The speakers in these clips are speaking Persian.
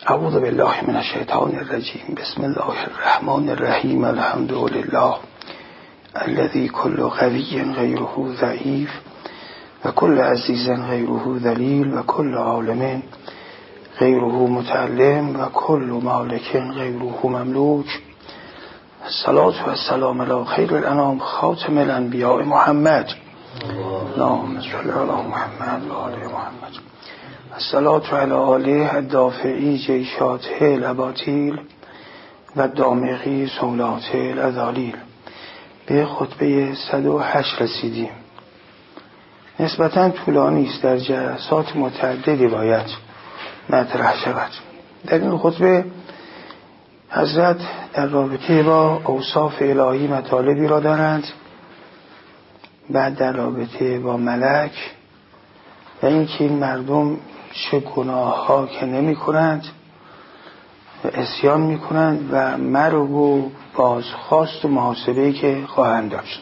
اعوذ بالله من الشیطان الرجیم. بسم الله الرحمن الرحیم. الحمد لله الذي كل قوی غیره ضعیف و کل عزیز غیره ذلیل و کل عالم غیره متعلم و کل مالک غیره مملوک. الصلاة و السلام علی خیر الانام خاتم الانبیاء محمد. اللهم صل علی محمد و آل محمد. الصلاة علی آله الدافعی جیشاته الاباطیل و دامغی سولاته الاذالیل. به خطبه 108 رسیدیم. نسبتاً طولانی است، در جلسات متعددی باید مطرح شود. در این خطبه حضرت در رابطه با اوصاف الهی مطالبی را دارند، بعد در رابطه با ملک و اینکه این مردم چه گناه ها که نمی کنند و عصیان می کنند و مرگ و بازخواست و محاسبه‌ای که خواهند داشت.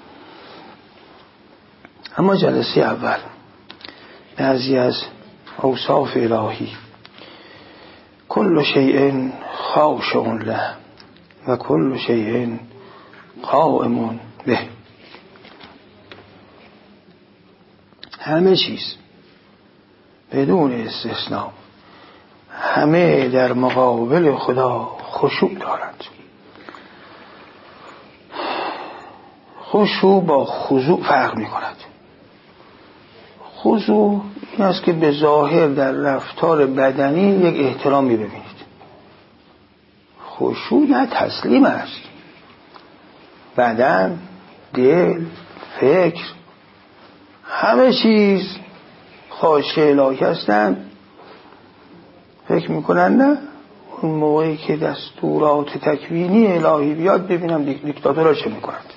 اما جلسه اول بعضی از اوصاف الهی. کل شیء خاشع له و کل شیء قائم به. همه چیز بدون استثناء همه در مقابل خدا خشوع دارند. خشوع با خضوع فرق می کند. خضوع این است که به ظاهر در رفتار بدنی یک احترامی ببینید. خشوع نه، تسلیم است. بدن، دل، فکر، همه چیز خاشع الهی هستند. فکر میکنن نه، اون موقعی که دستورات تکوینی الهی بیاد ببینم دیکتاتورها چه میکنند.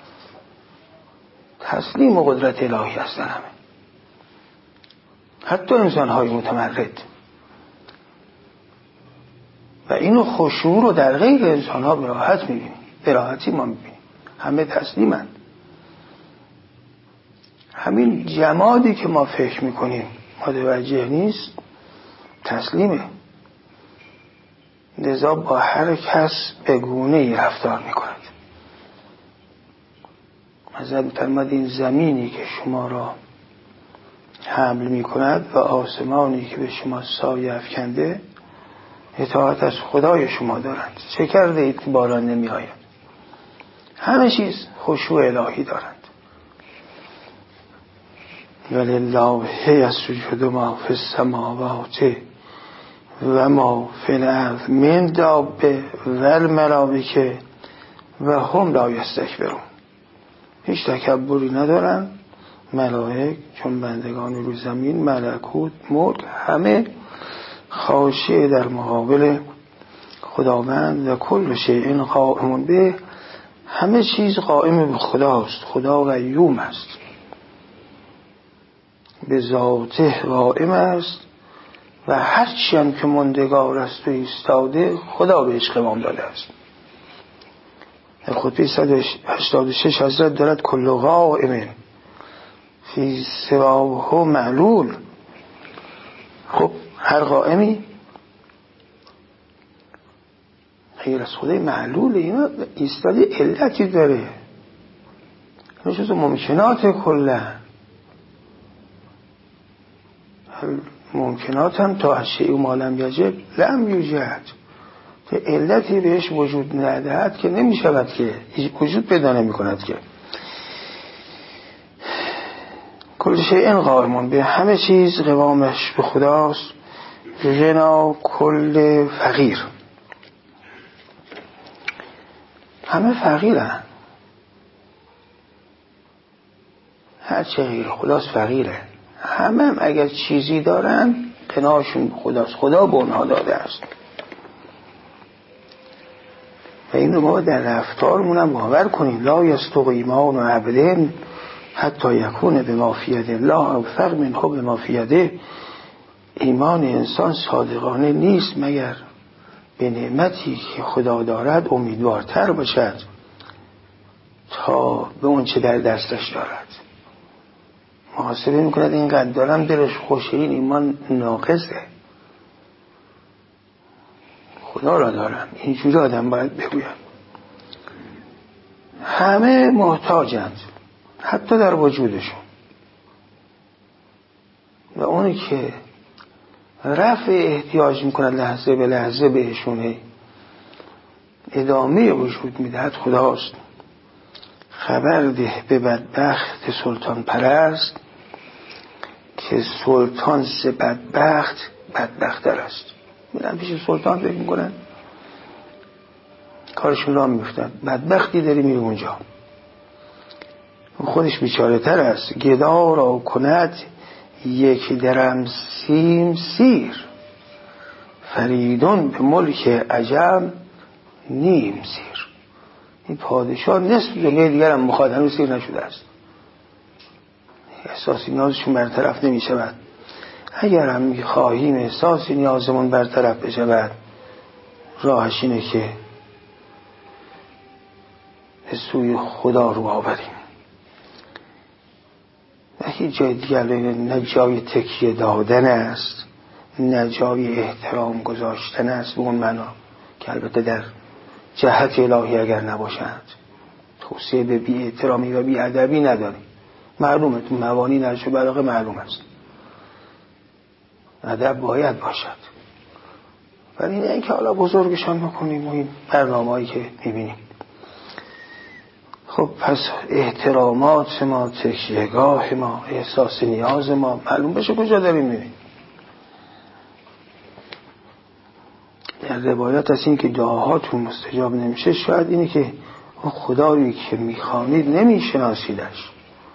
تسلیم و قدرت الهی هستن همه، حتی انسان‌های متمرد. و اینو خشوع رو در غیر انسان‌ها به راحت می‌بینیم، به راحتی ما می‌بینیم. همه تسلیمن. همین جمادی که ما فکر می‌کنیم متوجه نیست، تسلیمه. لذا با هر کس به گونه‌ای رفتار می‌کند. مثلا فرمود این زمینی که شما را حمل می‌کند و آسمانی که به شما سایه افکنده اطاعت از خدای شما دارند. چه کرده اید که باران نمی آید؟ همه چیز خشوع الهی دارند. ولله یسجد ما فی السماوات و ما فی الارض من دابه و الملائکه و هم لا یستکبرون. هیچ تکبری ندارن ملائک، چون بندگان رو زمین، ملکوت، ملک، همه خاشع در مقابل خداوند. و کل شیء قائم به. همه چیز قائم به خداست. خدا قیوم است، به ذاته قائم است و هر چی هم که مندگار است و ایستاده خدا بهش قوام داده است. در خطبه 186 حضرت دارد کل قائم فی سواه معلول. خب هر قائمی غیر از خدای معلول، اینا ایستاده علتی داره. اینا جز ممکنات کله. ممکنات هم تا از شیء ما لم یجب لم یوجد. علتی بهش وجود ندهد که نمی شود، که وجود پیدا نمی کند. که کل شیء قائم به. همه چیز قوامش به خداست. غنا کل فقیر. همه فقیرن. هر چه غیر خداست فقیره. همه هم اگر چیزی دارن غناشون به خداست. خدا به اونها داده است. و این رو ما در رفتارمون هم باور کنیم. لا یستوی ایمان عبد حتی یکون بما فی ید الله اکثر منه بما فی یده. ایمان انسان صادقانه نیست مگر به نعمتی که خدا دارد امیدوارتر باشد تا به اون چه در دستش دارد. محاسبه میکند اینقدر دارم دلش خوشه، این ایمان ناقصه. خدا را دارم. اینجوری آدم باید بگوید. همه محتاجند، حتی در وجودشون، و اونی که رفع احتیاج میکنه لحظه به لحظه بهشونه ادامه وجود میدهد خداست. خبر ده به بدبخت سلطان پرست که سلطان سه بدبخت بدبخت‌تر است. میرن پیش سلطان فکر میکنن کارشون را میفتن، بدبختی داری میره اونجا، خودش بیچاره تر است. گدا را کند یک درم سیم سیر، فریدون به ملک عجم نیم سیر. این پادشاه نصف دنیای دیگر هم مخواد، هنوز سیر نشده است. احساسی نیازشون برطرف نمی شود. اگر هم میخواهیم احساسی نیازمون برطرف بشود، راهش اینه که به سوی خدا رو آوریم. نه جای دیگر، نه جای تکیه دادن است، نه جای احترام گذاشتن است به اون معنا که البته در جهت الهی اگر نباشند توصیه به بی احترامی و بی ادبی نداریم. معلومه تو موانی نهج البلاغه معلوم است ادب باید باشد، ولی نه اینکه حالا بزرگشان بکنیم و این برنامه‌ای که می‌بینیم. خب پس احترامات ما، تکیهگاه ما، احساس نیاز ما معلوم بشه کجا داریم می‌بینیم. در روایت از این که دعاهاتون مستجاب نمیشه، شاید اینه که اون خدایی که میخوانید نمیشناسیدش.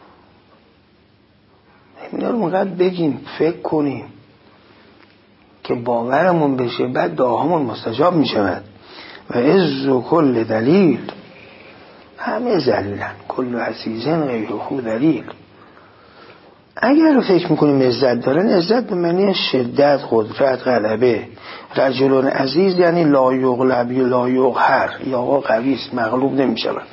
اینا رو اونقدر بگیم، فکر کنیم که باورمون بشه، بعد دعاهامون مستجاب میشود. و عز و کل دلیل، همه ذلیلن، کل عزیزن غیره دلیل. اگر فکر میکنیم عزت دارن، عزت به معنی شدت، قدرت، غلبه. رجل عزیز یعنی لا یغلب یا لا یقهر، یا قویست، مغلوب نمیشود.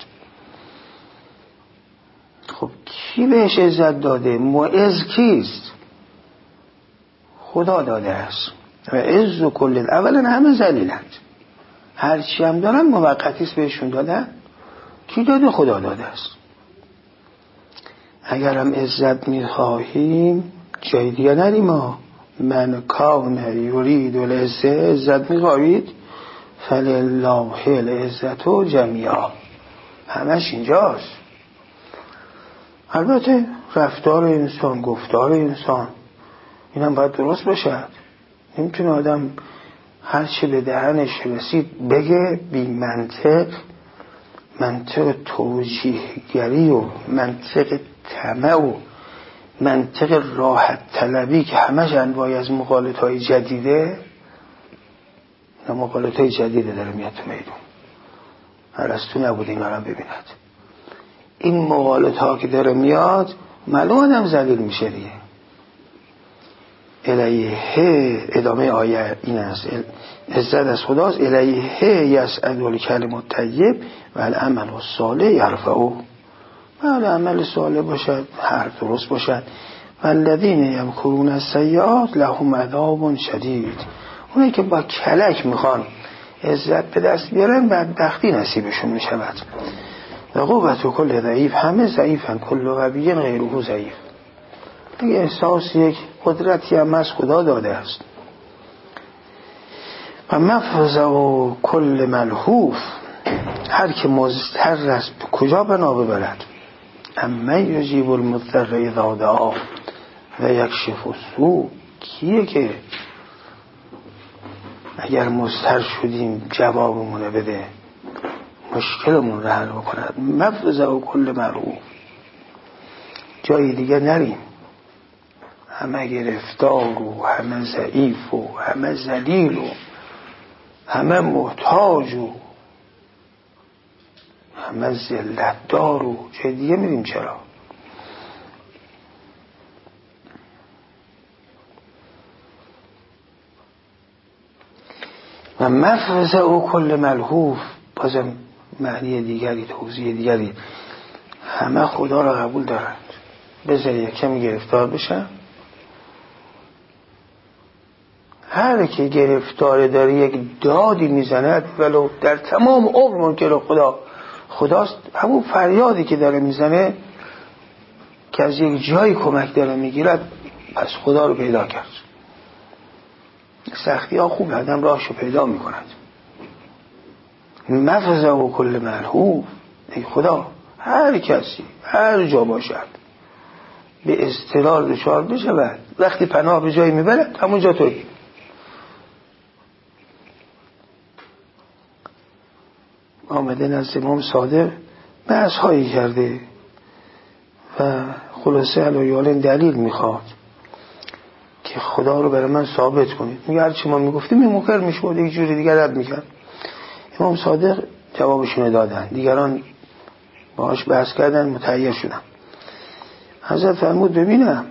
خب کی بهش عزت داده؟ معز کیست؟ خدا داده است. و عز و کل، اولا همه ذلیلند، هرچی هم دارن موقتیست بهشون دادن. کی داده؟ خدا داده است. اگر هم عزت میخواهیم جای دیگه نریم. ما من کان یرید العزت، عزت میخواهید فلله العزت جمیعا، همش اینجاست. البته رفتار انسان، گفتار انسان، این هم باید درست باشد. نمیتونه آدم هر چه به دهنش رسید بگه بی منطق، منطق توجیهگری و منطق طمع و منطق راحت طلبی که همش انواعی از مقالطه‌های جدیده. اینا مقالطه‌های جدیده داره میاد تو میدون. ارسطو نبود اینا رو ببیند. این مقالطه‌ها که داره میاد معلوم آدم ذلیل میشه دیگه. الیه، ادامه آیه این است، عزت از خداست. الیه یسعد الکلم الطیب و العمل الصالح یرفعه. بله عمل صالح باشد، حرف درست باشد. والذین یمکرون السیئات لهم عذاب شدید. اونایی که با کلک میخوان عزت به دست بیارن بدبختی نصیبشون میشود. و قوت و کل ضعیف، همه ضعیفن، کل قوی غیره ضعیف. دیگه احساس یک قدرتی هم از خدا داده است. و مفزع و کل ملحوف، هر که مضطر است کجا بنا ببرد. اما یجیب المضطر اذا دعا و یکشف السوء، کیه که اگر مضطر شدیم جوابمون بده، مشکلمون رو حل بکند. مفزع و کل ملحوف، جای دیگه نریم. همه گرفتار و همه ضعیف و همه ذلیل و همه محتاج و همه ذلتدار و جای دیگه میریم. چرا؟ و مفزع و کل ملحوف، بازم معنی دیگری، توضیح دیگری. همه خدا را قبول دارند، بذاری کمی گرفتار بشن، هر که گرفتار داره یک دادی میزند ولو در تمام عمر منکر خداست، همون فریادی که داره میزنه که از یک جایی کمک داره میگیرد، پس خدا رو پیدا کرد. سختی ها خوب آدم راهشو پیدا میکند. مفزه و کل ملهوف، ای خدا هر کسی هر جا باشد به اضطرار دچار بشود، وقتی پناه به جایی میبرد همونجا توی. آمده نزد امام صادق بحث هایی کرده و خلاصه علایال دلیل میخواد که خدا رو برای من ثابت کنید. میگه هرچی ما میگفتیم منکر میشود، یک جوری دیگر رد میکرد. امام صادق جوابشون دادن، دیگران باهاش بحث کردن، متحیر شدن. حضرت فرمود ببینم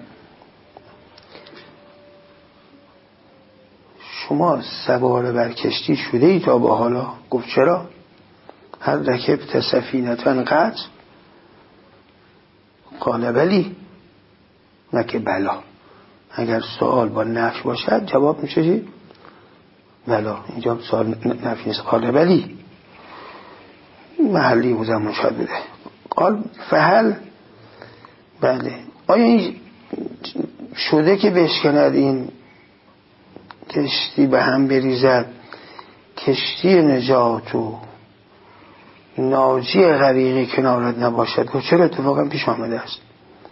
شما سوار بر کشتی شده ای تا با حالا؟ گفت چرا؟ هر رکبت سفینتن قط؟ قال بلی، نه که بلا. اگر سوال با نفی باشد جواب میشه چی؟ بلا. اینجا سوال نفی نیست. قال بلی، محلی او زمان شاید بوده. قال فهل، بله. آیا این شده که بشکند این کشتی به هم بریزد، کشتی نجات و ناجی غریقی کنارت نباشد؟ گفت چرا؟ اتفاقا پیش آمده است.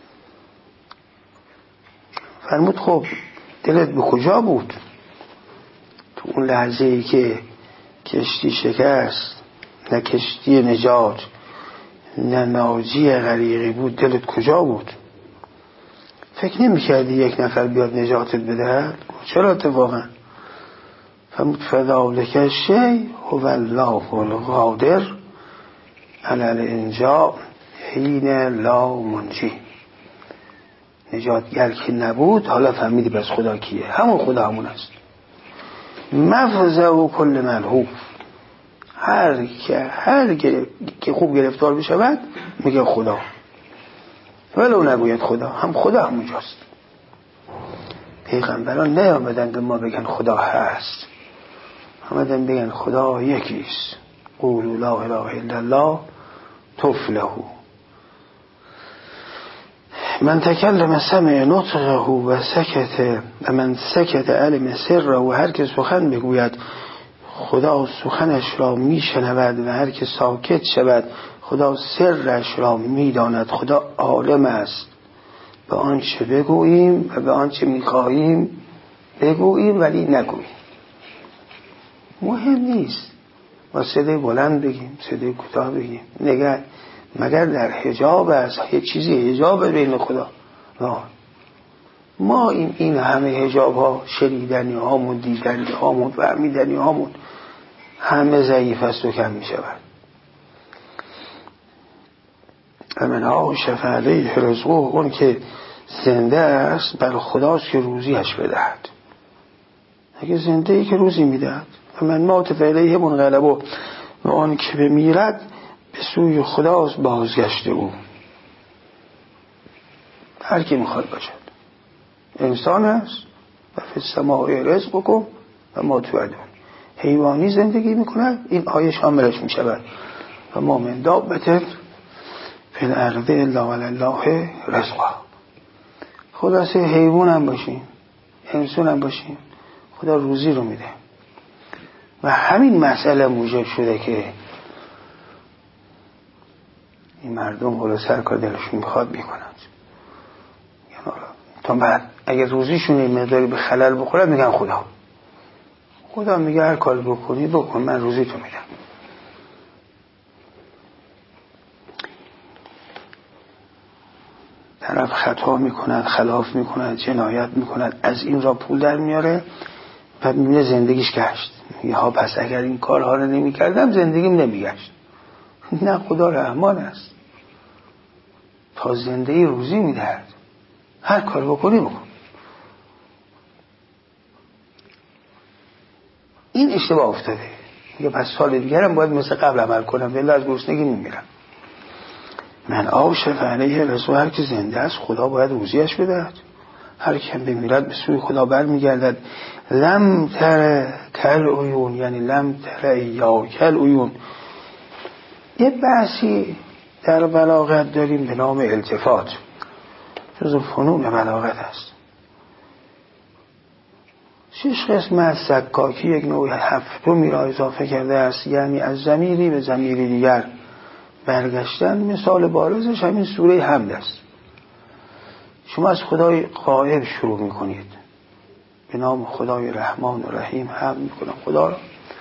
فرمود خب دلت به کجا بود؟ تو اون لحظه ای که کشتی شکست، نه کشتی نجات نه ناجی غریقی بود، دلت کجا بود؟ فکر نمی کردی یک نفر بیاد نجاتت بدهد؟ چرا اتفاقا؟ فرمود فذلک شیء هو الله القادر علی الانجاء حین لا منجی. نجاتگر که نبود، حالا فهمیدی بس خدا کیه؟ همون خدا همون است. مفزه و کل ملهوف، هر که خوب گرفتار بشود میگه خدا، ولو نگوید خدا، هم خدا همونجاست. پیغمبران نیامدن که ما بگن خدا هست، آمدن بگن خدا یکیست. قولوا لا اله الا الله تفلحوا. من تکلم سمع نطقه و سکت و من سکت علم سر. و هر که سخن بگوید خدا سخنش را میشنود و هر که ساکت شود خدا سرش را میداند. خدا عالم است به آنچه بگوییم و به آنچه میخواهیم بگوییم ولی نگوییم. مهم نیست ما صدای بلند بگیم، صدای کوتاه بگیم، مگر در حجاب است. یه چیزی حجاب بین خدا. ما این همه حجاب ها، شنیدنی هامون، دیدنی هامون، فهمیدنی هامون همه ضعیف است و کم می شود. من ها شفاعه رزقه، اون که زنده است بر خداست که روزیش بدهد. اگه زنده ای که روزی میدهد. من مات فعلیه منقلبه، و آن که بمیرد به سوی خداست بازگشته او. هر کی میخواد باشد انسان است و فی السماء رزقکم و ما توعدون. حیوانی زندگی میکند، این آیه شاملش میشود. و ما من دابة فی الارض الا علی الله رزقها. خلاصه حیوان هم باشیم، انسان هم باشیم، خدا روزی رو میده. و همین مسئله موجب شده که این مردم خلاصه هر کار دلشون بخواد میکنند. تا بعد اگر روزیشون این مقداری به خلل بخوره میگن خدا میگه هر کار بکنی بکن، من روزی تو میدم. طرف خطا میکند، خلاف میکند، جنایت میکند، از این را پول در میاره و میبینه زندگیش گشت. میگه ها پس اگر این کارها رو نمیکردم زندگیم نمیگشت. نه، خدا رحمان است، تا زندگی روزی میدهد، هر کار بکنی بکن. این اشتباه افتاده. میگه پس سال دیگرم باید مثل قبل عمل کنم ولی از گرسنگی میمیرم. من عاش فعلیه رزقه، هر که زنده است خدا باید روزیش بدهد. هر که بمیرد به سوی خدا برمیگردد. لم تر کل عیون، یعنی لم تر یا کل عیون. یه بحثی در بلاغت داریم به نام التفات، جز فنون بلاغت است. 6 قسم از سکاکی یک نوع هفتمی را اضافه کرده است، یعنی از ضمیری به ضمیری دیگر برگشتن. مثال بارزش همین سوره حمد است. شما از خدای غایب شروع میکنید، به نام خدای رحمان و رحیم حمد میکنم خدا را.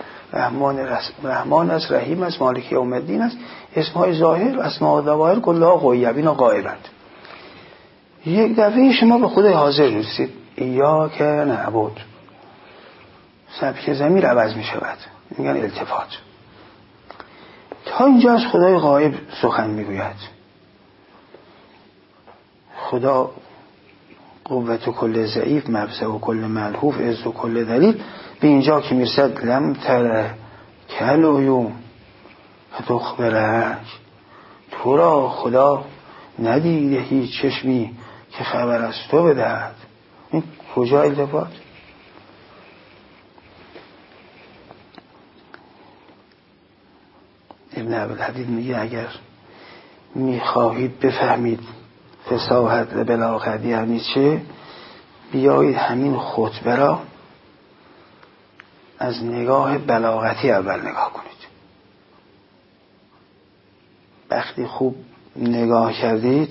رحمان است، رحیم است، مالک یوم الدین است. اسمهای ظاهر، اسماء ظواهر کلها غیب، اینا غایبند. یک دفعه شما به خدای حاضر میرسید، ایاک نعبد، سبک ضمیر عوض میشود، میگن التفات. تا اینجا از خدای غایب سخن میگوید. خدا قوت و کل ضعیف، مبزع و کل ملحوف، عز و کل دلیل. به اینجا که میرسد لم تر کل عیون فتخبرک، تو را خدا ندیده هیچ چشمی که خبر از تو بدهد. این کجا التفات؟ ابن عبدالحدید میگه اگر میخواهید بفهمید فصاحت و بلاغت یعنی چه، بیایید همین خطبه را از نگاه بلاغتی اول نگاه کنید. وقتی خوب نگاه کردید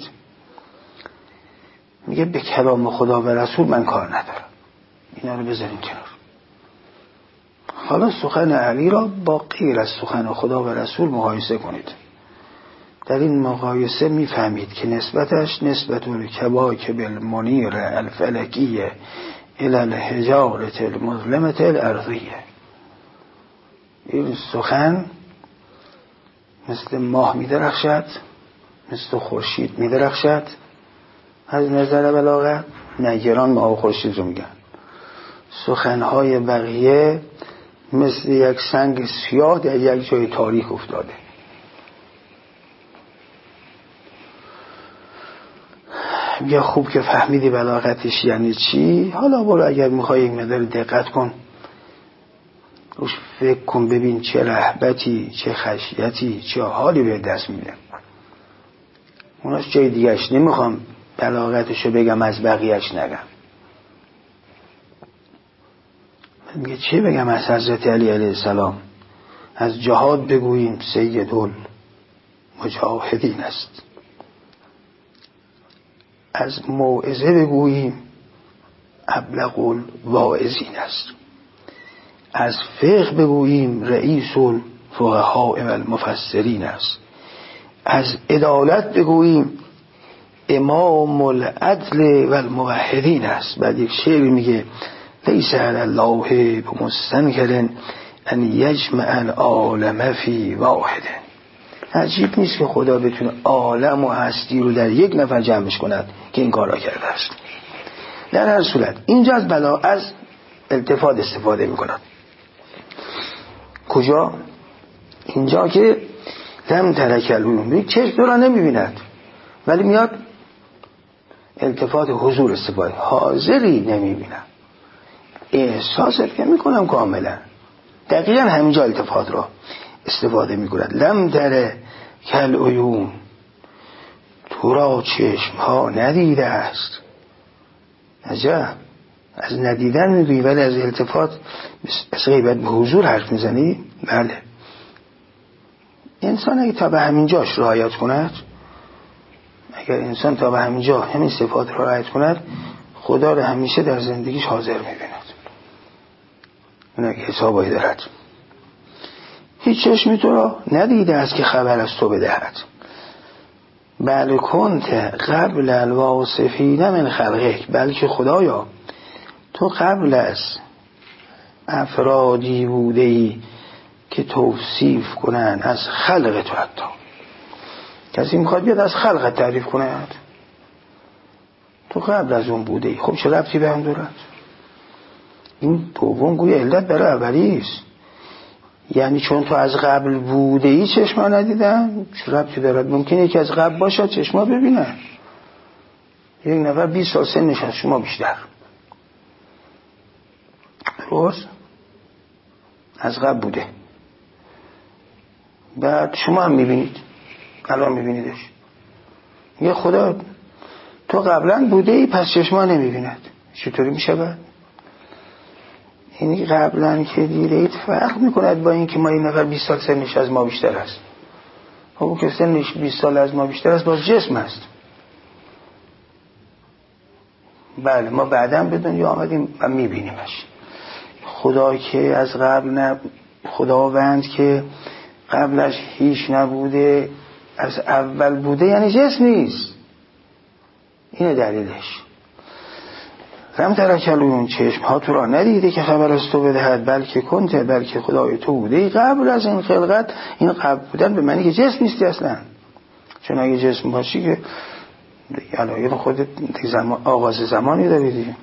میگه به کلام خدا و رسول من کار ندارم، اینا رو بذارین کنار. حالا سخن علی را با غیر از سخن خدا و رسول مقایسه کنید. در این مقایسه میفهمید که نسبتش نسبت الکواکب المنیر الفلکیه الی الحجارة المظلمة الارضیه. این سخن مثل ماه میدرخشد، مثل خورشید میدرخشد. از نظر بلاغت نگران ماه و خورشید رو میگن. سخنهای بقیه مثل یک سنگ سیاه در یک جای تاریک افتاده. یا خوب که فهمیدی بلاغتش یعنی چی، حالا برو اگر میخوای یک مقدار دقت کن، روش فکر کن، ببین چه رهبتی، چه خشیتی، چه حالی به دست میده. اوناش جای دیگهش نمیخوام بلاغتشو بگم، از بقیهش نگم. میگه چه بگم از حضرت علی علیه السلام؟ از جهاد بگوییم سید المجاهدین است، از موعظه بگوییم ابلغ الواعظین است، از فقه بگوییم رئیس الفقهاء و المفسرین است، از عدالت بگوییم امام العدل و الموحدین است. بعد یک شعر میگه لیس علی الله بمستنکر ان یجمع العالم فی واحد. عجیب نیست که خدا بتونه عالم و هستی رو در یک نفر جمعش کند که این کار را کرده است. در هر صورت اینجا از بلا از التفات استفاده میکند. کجا؟ اینجا که لم ترک العیون، چشم را نمیبیند ولی میاد التفات حضور استفاده، حاضری نمیبینم، احساست که میکنم کاملا. دقیقا همینجا التفات را استفاده میکند. لم ترک العیون، تو را چشم ها ندیده است. عجب، از ندیدن میگویی ولی از التفات از غیبت به حضور حرف میزنی؟ بله. انسان اگه تا به همینجاش رعایت کند، اگر انسان تا به همینجا همین صفات را رعایت کند، خدا را همیشه در زندگیش حاضر میبیند. اون اگه حسابایی دارد. هیچ چشمی تو را ندیده است که خبر از تو بدهد. بل کنت قبل الواصفین من خلقک، بلکه خدایا تو قبل از افرادی بوده‌ای که توصیف کنن از خلق تو. حتی کسی میخواد بیاد از خلقت تعریف کند، تو قبل از اون بوده‌ای. خب چه ربطی به هم دارد؟ این دوم گویا علت برای اولی است. یعنی چون تو از قبل بوده‌ای چشما ندیدن، چه ربطی دارد؟ ممکنه یکی از قبل باشد چشما ببینن. یک نفر 20 سال سنش از شما بیشتر، درست از قبل بوده، بعد شما هم میبینید، الان میبینیدش، یه خدا تو قبلا بوده ای پس چشما نمیبیند، چطوری میشه بعد؟ یعنی قبلا که دیده اید فرق میکند با این که ما این نفر 20 سال سنش از ما بیشتر است. خب که سنش 20 سال از ما بیشتر است باز جسم است. بله ما بعداً به دنیا آمدیم و میبینیمش. خدا که از قبل خداوند که قبلش هیچ نبوده از اول بوده یعنی جسم نیست. اینه دلیلش. لم ترکلون چشم ها تو را ندیده که خبر از تو بدهد بلکه کنته، بلکه خدای تو بوده قبل از این خلقت. این قبل بودن به معنی که جسم نیستی اصلا، چون اگه جسم باشی که علایل خودت آغاز زمانی داری دیگه.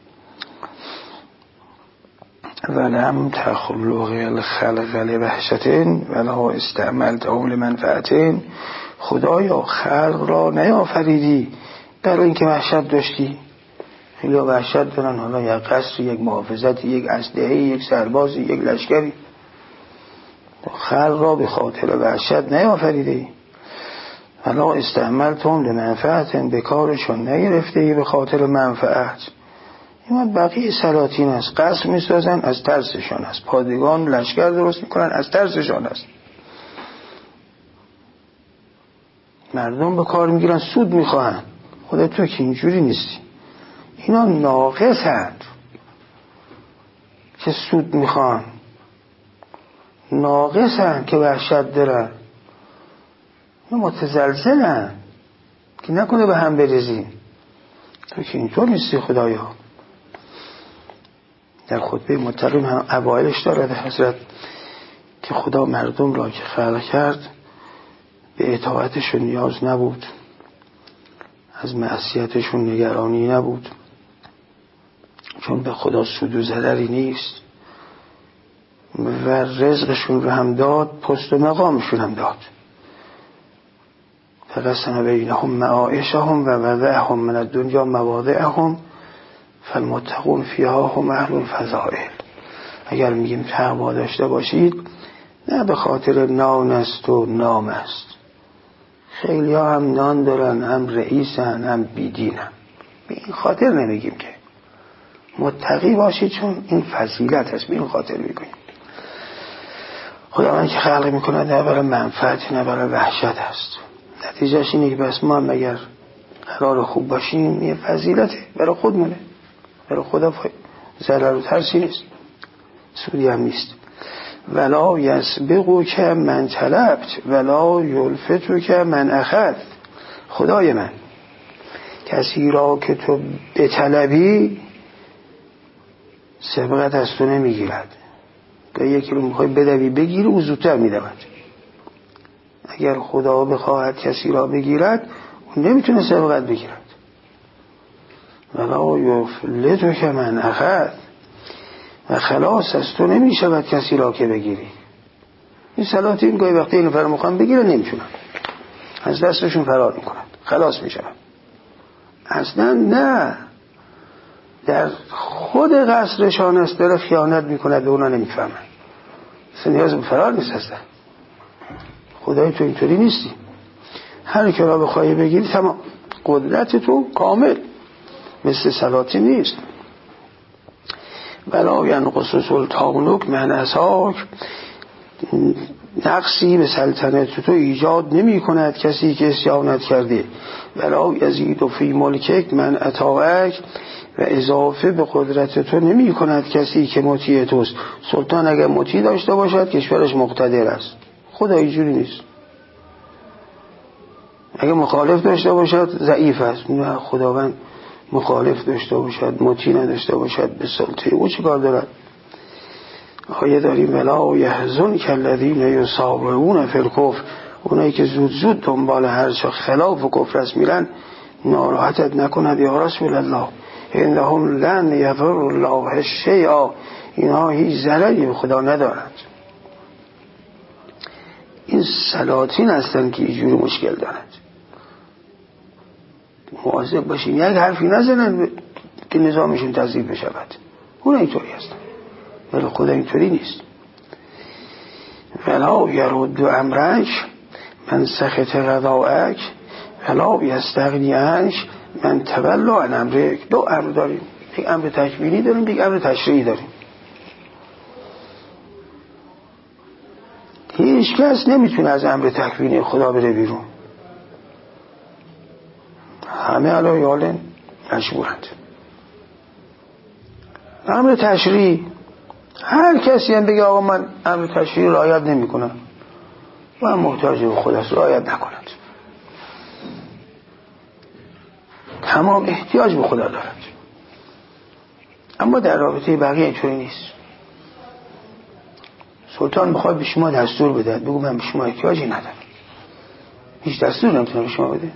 ولم تخلق الخلق لوحشتین ولها استعملته لمنفعتین. خدایا خلق را نیافریدی برای اینکه وحشت داشتی. خیلی وحشت دارن، حالا یک قصر، یک محافظت، یک اسلحه، یک سرباز، یک لشکری. خلق را به خاطر وحشت نیافریدی. ولا استعملتم لمنفعتین، به کارشون نگرفته به خاطر منفعت. این بقیه سلاطین است، قصر میسازن از ترسشان است، پادگان لشکر درست میکنن از ترسشان است. مردم به کار میگیرن سود میخواهن. خدا تو که اینجوری نیستی. اینا ناقصند که سود میخوان، ناقصند که وحشت دارن، اینا متزلزلن که نکنه به هم بریزیم. تو که اینطور نیستی خدایا. در خطبه مترم هم اوایلش دارد حضرت که خدا مردم را که خلق کرد به اطاعتشون نیاز نبود، از معصیتشون نگرانی نبود، چون به خدا سود و ضرری نیست و رزقشون رو هم داد، پست و مقامشون هم داد. فقسم بینهم معایشهم و وضعهم من الدنیا مواضعهم فالمتقون فیها هم اهل الفضائل. اگر میگیم تقوا داشته باشید نه به خاطر نان است و نام است. خیلی ها هم نان دارن، هم رئیسن، هم بیدینن، به این خاطر نمیگیم که متقی باشید، چون این فضیلت است، به این خاطر میگیم. خداوند که خلق میکنه نه برای منفعت نه برای وحشت است. نتیجهش اینه که بس ما هم اگر قرار خوب باشیم یه فضیلته برای خودمونه، برای خدا ضرر و ترسی نیست، سودی هم نیست. ولا یسبقو که من طلبت ولا یلفتو که من اخذ. خدای من کسی را که تو بطلبی سبقت از تو نمیگیرد. که یکی رو میخوای بدوی بگیری او زودتر میدود. اگر خدا بخواهد کسی را بگیرد اون نمیتونه سبقت بگیرد. ولا یفلتو که من اخذ، و خلاص از تو نمیشود کسی را که بگیری. این سلاطین گاهی وقتی این فرا میخوان بگیرن نمیتونن، از دستشون فرار میکنن، خلاص میشن. اصلا نه، در خود قصرشان است داره خیانت میکند، اونا نمیفهمن. اصلا نیاز به فرار نیست. اصلا خدای تو اینطوری نیستی، هر که را بخوای بگیری تمام، قدرت تو کامل، مثل سلاطین نیست. ولا ینقص سلطانک من عصاک، نقصی به سلطنت تو ایجاد نمی کند کسی که اسیانت کرده. ولا یزید فی ملکک من اطاعک، و اضافه به قدرت تو نمی کند کسی که مطیع توست. سلطان اگر مطیع داشته باشد کشورش مقتدر است. خدا اینجوری نیست. اگر مخالف داشته باشد ضعیف است. نه، خداوند مخالف داشته باشد، مطیع نداشته باشد به سلطه او چه کار دارد؟ آیه داریم ولا یحزن کالذین یسارعون فی الکفر، اونایی که زود زود دنبال هر چه خلاف کفر است میرن ناراحتت نکند یا رسول الله، انهم لن یضر الله شیئا، اینها هیچ ضرری به خدا ندارند. این سلاطین هستند که اینجوری مشکل دارند. مواظب باشین یک حرفی نزنن که نظامشون تضعیف بشود. اون اینطوری هستن، ولی خدا اینطوری نیست. ولا یرد امرک من سخط غذاک ولا یستغنی عنک من تولى عن امرک. دو امر داریم، یک امر تکوینی داریم، یک امر تشریعی داریم. هیچ کس نمیتونه از امر تکوینی خدا بره بیرون. همه علی حال مجبورند. امر تشریعی، هر کسی هم بگه آقا من امر تشریعی رعایت نمیکنم، من محتاج به خداست، رعایت نکند، تمام احتیاج به خدا دارد. اما در رابطه بقیه اینطوری نیست. سلطان بخواد به شما دستور بده، بگو من به شما احتیاجی ندارم، هیچ دستور نمیتونه به شما بده.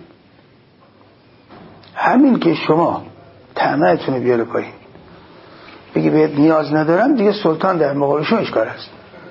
همین که شما طمعتون رو بیاره پایین، بگی بهت نیاز ندارم، دیگه سلطان در مقابل شما اشکال هست.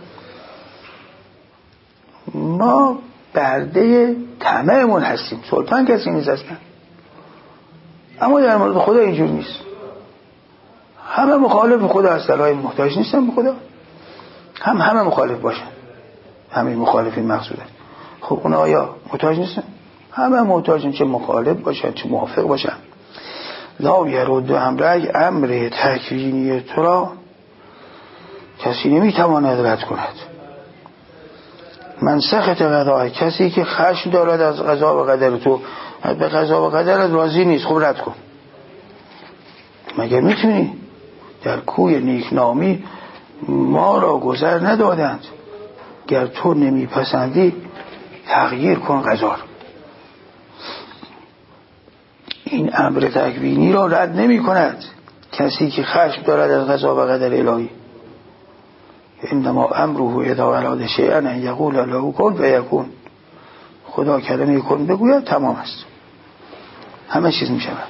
ما برده طمعمون هستیم، سلطان کسی نیست اصلا. اما در مورد خدا اینجور نیست. همه مخالف خدا هستن، های محتاج نیستن به خدا. همه مخالف باشن، همه مخالفین مقصوده. خب اونا آیا محتاج نیستن؟ همه محتاجن، چه مخالف باشن چه موافق باشن. لا یرد امرک، امر تکوینی تو را کسی نمیتواند رد کند. من سخط قضا، کسی که خشم دارد از قضا و قدر تو، به قضا و قدرت راضی نیست، خب رد کن. مگر میتونی؟ در کوی نیکنامی ما را گذر ندادند، گر تو نمیپسندی تغییر کن قضا را. این امر تکوینی را رد نمی کند کسی که خشم دارد از قضا و قدر الهی. انما امره اذا اراد شیئا ان یقول له کن فیکون. خدا کلمه کن بگوید تمام است، همه چیز می شود.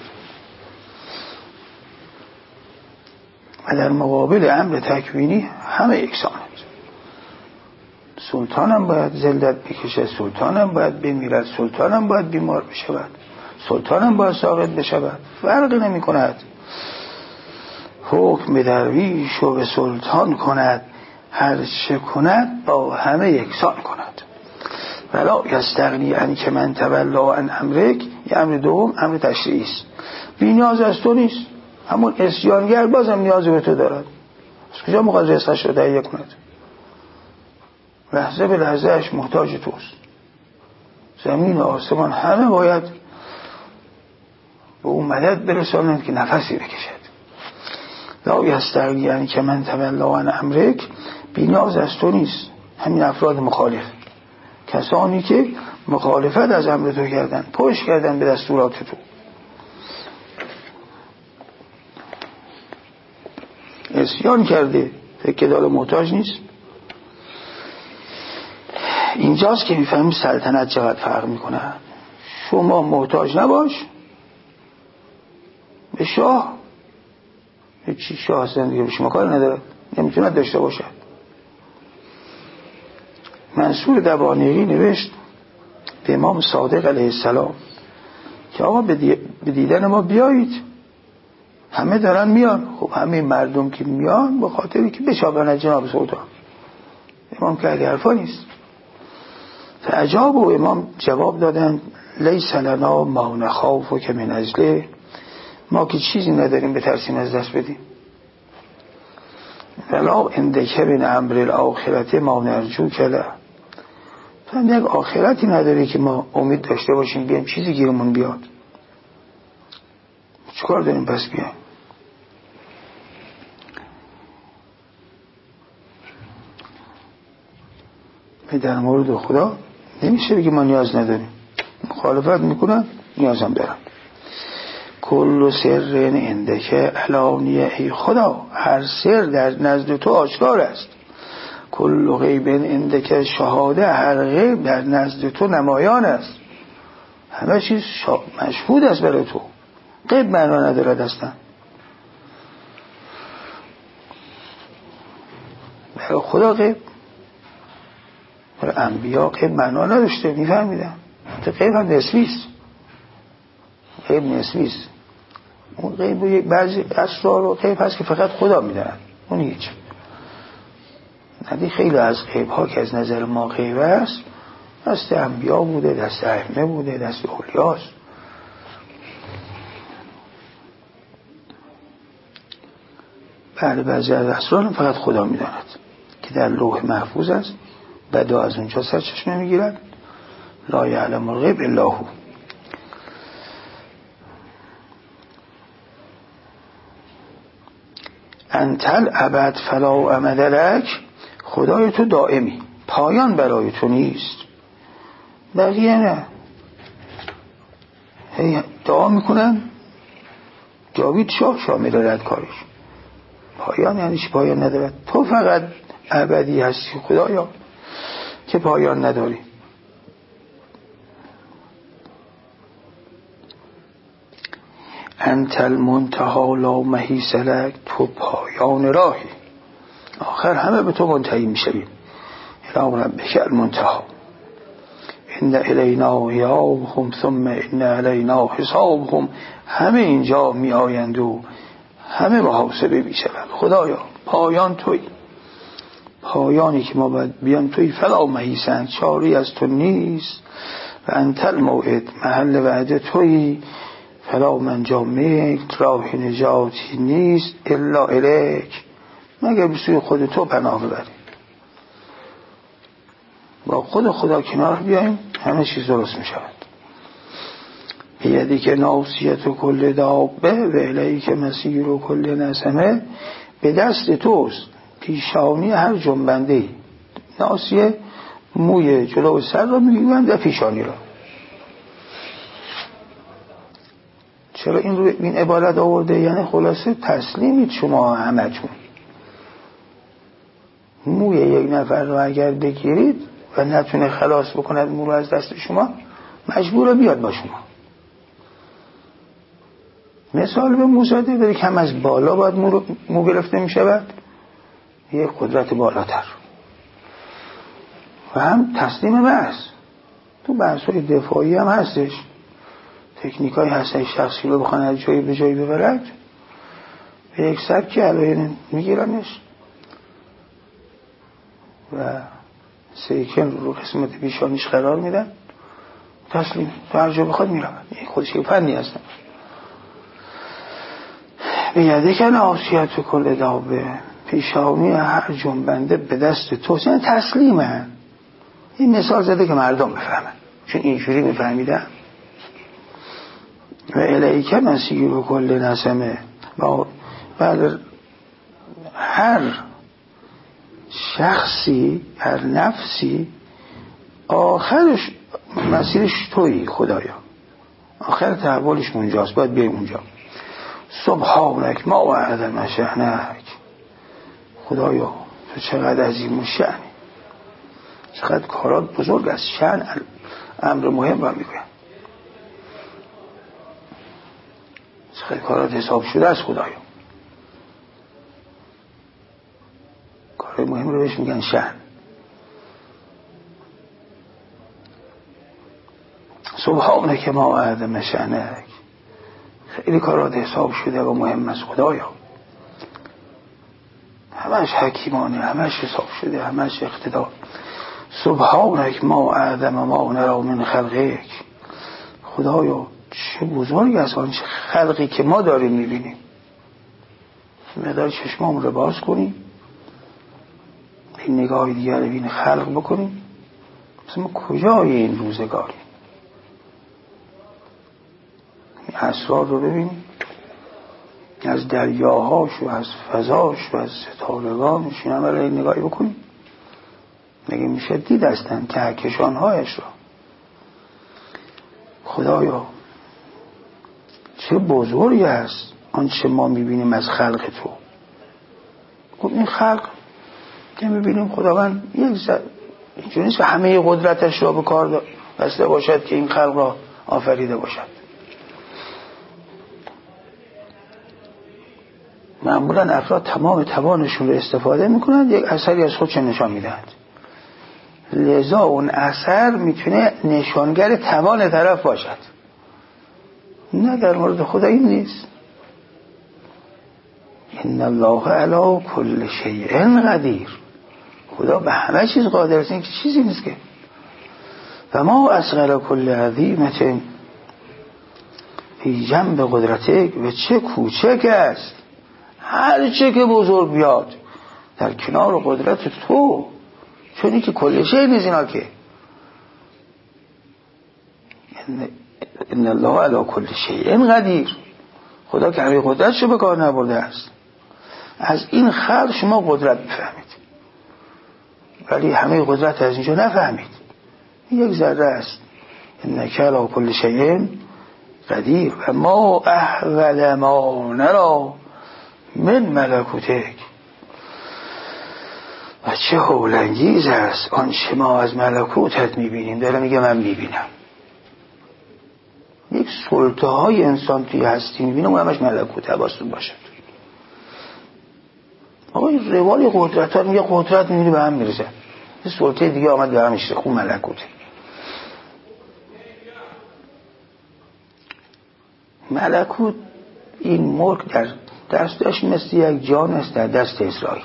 و در مقابل امر تکوینی همه یکسانند. سلطانم باید ذلت بکشه، سلطانم باید بمیرد، سلطانم باید بیمار بشود، سلطانم باید ساقط بشود، فرقی نمی کند. حکم درویش و به سلطان کند، هر چه کند با همه یکسان کند. ولا یستغنی عنک من تولی عن امرک. یه امر دوم امر تشریعی است. بی نیاز از تو نیست، همون عصیانگر بازم نیاز به تو دارد. از کجا میخواد رزقش رو تهیه کند؟ لحظه به لحظهش محتاج توست. زمین و آسمان همه باید به اون مدد برسانند که نفسی بکشد. لا یستغنی عنک من تولی عن امرک، بی نیاز از تو نیست. همین افراد مخالف، کسانی که مخالفت از امر تو کردن، پشت کردن به دستورات تو، عصیان کرده، فکر داره محتاج نیست. اینجاست که میفهمیم سلطنت چقدر فرق میکنه. شما محتاج نباش به شاه، هیچی، شاه هستن دیگه به شما کار نداره، نمیتونه داشته باشه. منصور دبانیری نوشت به امام صادق علیه السلام که آقا به دیدن ما بیایید. همه دارن میان. خب همه مردم که میان به خاطری که بشابن جناب سلطان. امام که اگه حرفا نیست. فعجاب و امام جواب دادن لیس لنا ما نخاف که من اجله، ما که چیزی نداریم به ترسیم از دست بدیم. ولا اندک بین امر الاخرت ما نرجو کله، تو هم یک آخرتی نداری که ما امید داشته باشیم بیایم چیزی گیرمون بیاد. چیکار داریم پس بیایم؟ در مورد خدا نمیشه بگی ما نیاز نداریم، مخالفت میکنن، نیازم دارم. کل سر اندکه علانیه، ای خدا هر سر در نزد تو آشکار است. کل غیب اندکه شهاده، هر غیب در نزد تو نمایان است. همه چیز مشهود است برای تو، غیب معنا ندارد اصلا. برای خدا غیب، برای انبیا غیب معنا نداشته، میفهمیدم. غیب هم نسبی است. غیب نسبی است. اون غیب بعضی اسرار و غیب هست که فقط خدا میداند، اون هیچ. ندی خیلی از غیب ها که از نظر ما غیب است دست انبیا بوده، دست ائمه بوده، دست اولیاست. بعضی از اسرار فقط خدا میداند که در لوح محفوظ است، بعدا از اونجا سرچشمه میگیرد. لا یعلم الغیب الا هو. انتل ابد فلا امد لک، خدای تو دائمی، پایان برای تو نیست. بقیه نه، هی دعا میکنن جاوید شاه میدارد کارش. پایان یعنی چی؟ پایان ندارد. تو فقط ابدی هستی خدایا که پایان نداری. انت المنتهی لا محیص لک، تو پایان راهی، آخر همه به تو منتهی میشویم. الی ربک المنتهی ان الینا ایابهم ثم ان علینا حسابهم. همه اینجا می آیند و همه محاسبه میشوند. خدایا پایان تویی، پایانی که ما باید بیان تویی. فلا محیص، چاری از تو نیست. و انت الموعد، محل وعده تویی. فلا منجا منک، راه نجاتی نیست الا الیک، مگر به سوی خود تو پناه ببریم. با خود خدا کنار بیاییم همه چیز درست می شود. بیدی که ناصیت و کل دابه و الیک مسیر و کل نسمه، به دست توست پیشانی هر جنبنده. ناصیه موی جلو سر را میگویند و پیشانی را. چرا این رو این عبارت آورده؟ یعنی خلاصه تسلیمید شما همتون. موی یک نفر رو اگر بگیرید و نتونه خلاص بکند مو رو از دست شما، مجبور بیاد با شما. مثال به موزاده داره که هم از بالا باید مو گرفته می شود، یک قدرت بالاتر، و هم تسلیم بحث. تو بحث‌های دفاعی هم هستش، تکنیکای هستش شخصی رو بخوان از جایی به جایی ببرد، به یک سبکی علیه میگیرنش و سیکن رو قسمت پیشانیش قرار میدن، تسلیم، تو هر جا بخواد میرود. این خودش یک فنی هستن. بیاده که ناصیت کل دابه، پیشانی هر جنبنده به دست توست، یعنی تسلیمه. این مثال زده که مردم بفهمن، چون اینجوری میفهمیدن. و الیک مسیر و کل نسمه، بعد هر شخصی، هر نفسی آخرش مسیرش تویی خدایا، آخر تحولش اونجاست، باید بیای اونجا. سبحانک ما وعدم شأنک، خدایا تو چقدر عظیم و شأنی، چقدر کارات بزرگ است. شأن امر مهم رو میگویم، چقدر کارات حساب شده است خدایا. کار مهم رو بهش میگن شأن. سبحانک ما وعدم شأنک، خیلی کارات حساب شده و مهم است خدایا، همش حکیمانه، همش حساب شده، همش اقتدار. سبحانک ما اعظم ما نرا من خلقک، خدایا چه بزرگ است آن خلقی که ما داریم میبینیم. مقدار چشمامون رو باز کنیم، این نگاه دیگر رو این خلق بکنیم، مثل ما کجای این روزگاری این اسرار رو ببینیم، از دریاهاش و از فضاش و از ستارگانش، این همه رو نگاهی بکنیم. مگه میشه دید هستن کهکشانهایش را. خدایا چه بزرگی است آنچه ما میبینیم از خلق تو. خب این خلق که میبینیم خداوند اینجوری نیست که همه قدرتش را به کار بسته باشد که این خلق را آفریده باشد. معمولا افراد تمام توانشون رو استفاده میکنند، یک اثری از خودش نشان میدهند، لذا اون اثر میتونه نشانگر توان طرف باشد. نه، در مورد خدا این نیست. ان الله علی کل شیء قدیر، خدا به همه چیز قادر است، این که چیزی نیست که. و ما اصغر کل عظیمة فی جنب قدرتک، و چه کوچک است هر چه که بزرگ بیاد در کنار قدرت تو، چون این که کل شیء نیست اینا که. ان الله علی کل شیء قدیر، خدا که همه قدرتشو به کار نبرده است. از این خلق شما قدرت بفهمید، ولی همه قدرت از اینجا نفهمید، یک ذره است. انک علی کل شیء قدیر و ما احول ما نرا من ملکوتک، و چه هولانگیز است آنچه ما از ملکوتت میبینیم. داره میگه من میبینم یک سلطه های انسان توی هستی میبینه، اون همش ملکوت حواستون باشه. آقای روال قدرت ها میگه قدرت میبینی به هم میرزه، یه سلطه دیگه آمد به هم میشه، خوب ملکوته. ملکوت این ملک در دستش مثل یک جان است در دست اسرائیل.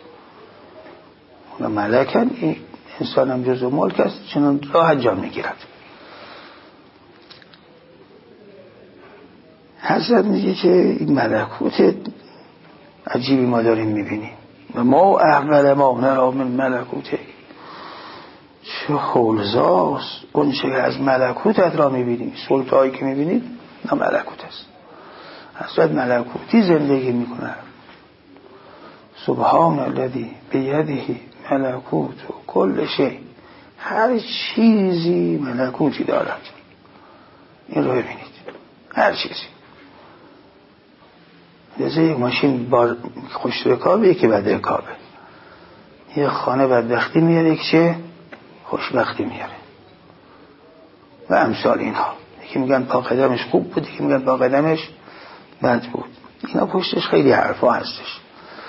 و ملکن این انسان هم جزو ملک است، چنان راحت جان میگیرد. حضرت میگه که این ملکوت عجیبی ما داریم میبینیم. و ما احول ما نرا من ملکوته، چه خولزاست اون چه از ملکوتت را میبینیم. سلطه هایی که میبینید نه ملکوت است. حضرت ملکوتی زندگی میکنه. سبحان الذی بیده ملکوت و کل شیء، هر چیزی ملکوتی دارد. این رو ببینید، هر چیزی. مثل یک ماشین خوش رکابه، یکی بد رکابه. یک خانه بدبختی میاره، یک چه خوشبختی میاره، و امثال اینها. یکی میگن پا قدمش خوب بود، یکی میگن پا قدمش بد بود. اینا پشتش خیلی حرفا هستش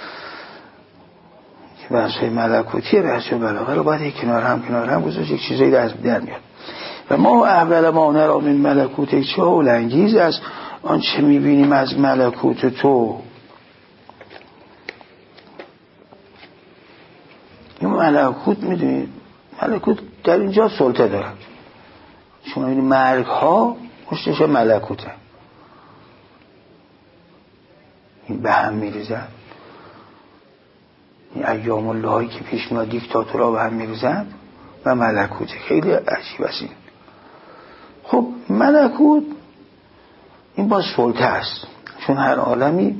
که بحثای ملکوتی بحث و بلاغه رو باید کنار هم گذاشت، یک چیزایی در میاد. و ما اول ما نرا من ملکوت، چه هولانگیز است آنچه میبینیم از ملکوت تو. این ملکوت میدونید، ملکوت در اینجا سلطه دارد. شما میبینید مرگ ها پشتش ملکوته، این به هم میریزن. این ایام الله هایی که پیش میاد دیکتاتورها به هم میریزن و ملکوته. خیلی عجیب است این. خب ملکوت این با سلطه است، چون هر عالمی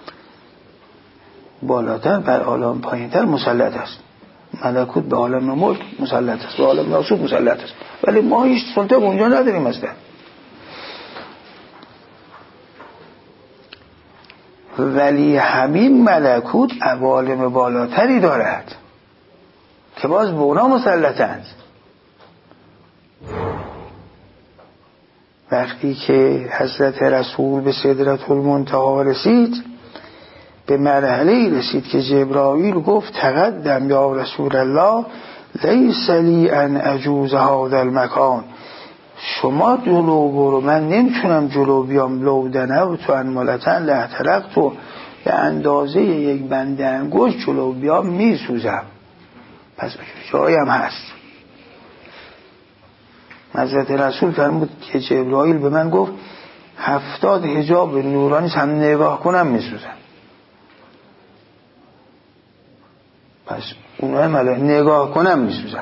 بالاتر بر عالم پایینتر مسلط است. ملکوت به عالم ملک مسلط است، به عالم ناسوت مسلط است، ولی ما هیچ سلطه اونجا نداریم اصلا. ولی همین ملکوت عوالم بالاتری دارد که باز به اونا مسلطند. وقتی که حضرت رسول به سدرة المنتهی رسید، به مرحله رسید که جبرائیل گفت تقدم یا رسول الله لیس لی ان اجوز هذا المکان، شما جلو برو، من نمیتونم جلو بیام. لو دنوت انملتن لاحترقت، به اندازه یک بند انگشت جلو بیام میسوزم. پس جایی هم هست. حضرت رسول فرمود که جبرائیل به من گفت 70 حجاب نورانی هم نگاه کنم میسوزم. پس اونها ملائکه نگاه کنم میسوزم.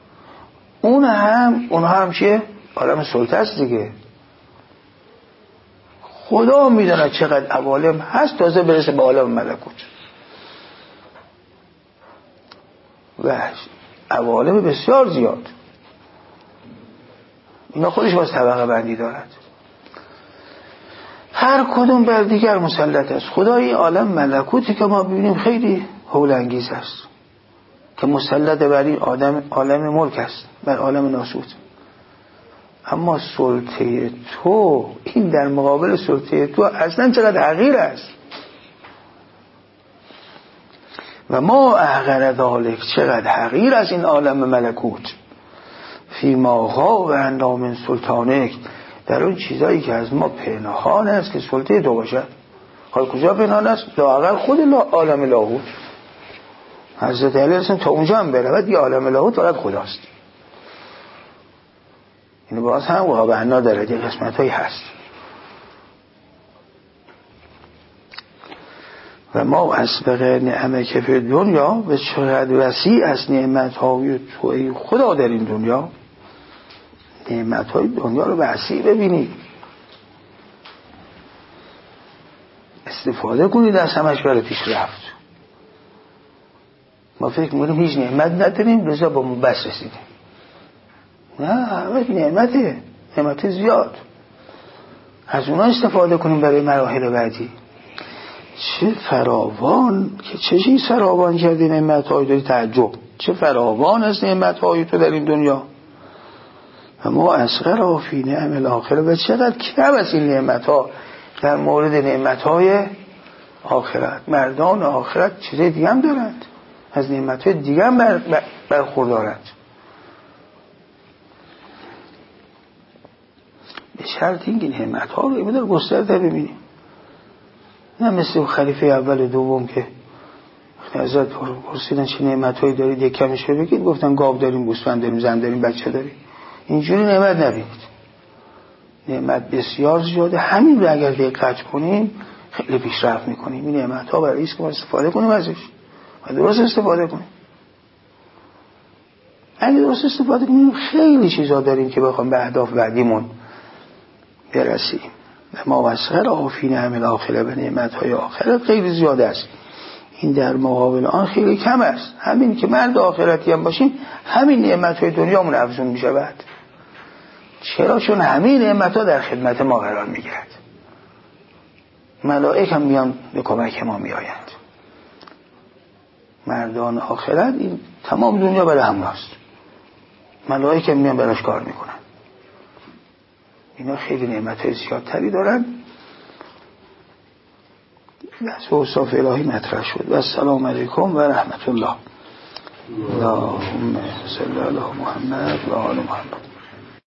اونها هم چیه؟ عالم سلطه است دیگه. خدا میدونه چقدر عوالم هست تازه برسه به عالم ملکوت. و عوالم بسیار زیاد. اینا خودش باز طبقه بندی دارد، هر کدوم بر دیگر مسلط است. خدای عالم ملکوتی که ما ببینیم خیلی هولانگیز است که مسلط بر این عالم ملک است، بر عالم ناسوت. اما سلطه تو، این در مقابل سلطه تو اصلا چقدر حقیر است. و ما احقر ذالک، چقدر حقیر است این عالم ملکوت. فی ما غاب عنا من سلطانک، در اون چیزایی که از ما پنهان است که سلطه تو باشد. حال کجا پنهان است؟ لااقل خود عالم لاهوت. حضرت علی اصلا تا اونجا هم برود یه عالم لاهوت فقط خداست. این باز هم واقعا دارد یه قسمت هایی هست. و ما اسبق نعمه که فی دنیا به چقدر وسیع از نعمت های توی خدا در این دنیا. نعمت های دنیا رو وسیع ببینید، استفاده کنید از همش برای پیش رفت. ما فکر می‌کنیم هیچ نعمت نداریم لذا با ما بس رسیدیم. نه، همه نعمت زیاد. از اونا استفاده کنیم برای مراحل بعدی. چه فراوان که چه چیز فراوان کردی نعمت‌های داری تعجب. چه فراوان از نعمت‌های تو در این دنیا. و ما اصغر فی نعم الاخره و چقدر کم از این نعمت‌ها در مورد نعمت‌های آخرت. مردان آخرت چیز دیگه هم دارند، از نعمت‌های دیگه هم برخوردارند، به شرط اینکه نعمت‌ها رو بدار گسترده ببینیم. نه مثل خلیفه اول و دوم که حضرت پرسیدن چه نعمت‌هایی دارید یک کمش بگید، گفتن گاو داریم، گوسفند داریم، زن داریم، بچه داریم. اینجوری نعمت نبینید. نعمت بسیار زیاده. همین رو اگر دقت کنیم خیلی پیشرفت میکنیم. این نعمت‌ها برای است که ما استفاده کنیم ازش و درست استفاده کنیم. اگه درست استفاده کنیم خیلی چیزا داریم که بخوام به اهداف بعدیمون برسیم. و ما وسخر آفین عمل آخره به نعمت‌های آخرت خیلی زیاده است. این در مقابل آن خیلی کم است. همین که مرد آخرتی هم باشیم همین نعمت‌های دنیامون افزون می‌شود. چرا؟ چون همین نعمت‌ها در خدمت ما قرار می‌گیرد. ملائکه هم میان به کمک ما میآیند. مردان آخرت این تمام دنیا برای همراست. ملائکه میان براش کار میکنن. اینا خیلی نعمت‌های زیادتری دارن. بس اوصاف الهی مطرح شد. و السلام علیکم و رحمت الله. اللهم صل علی محمد و آل محمد.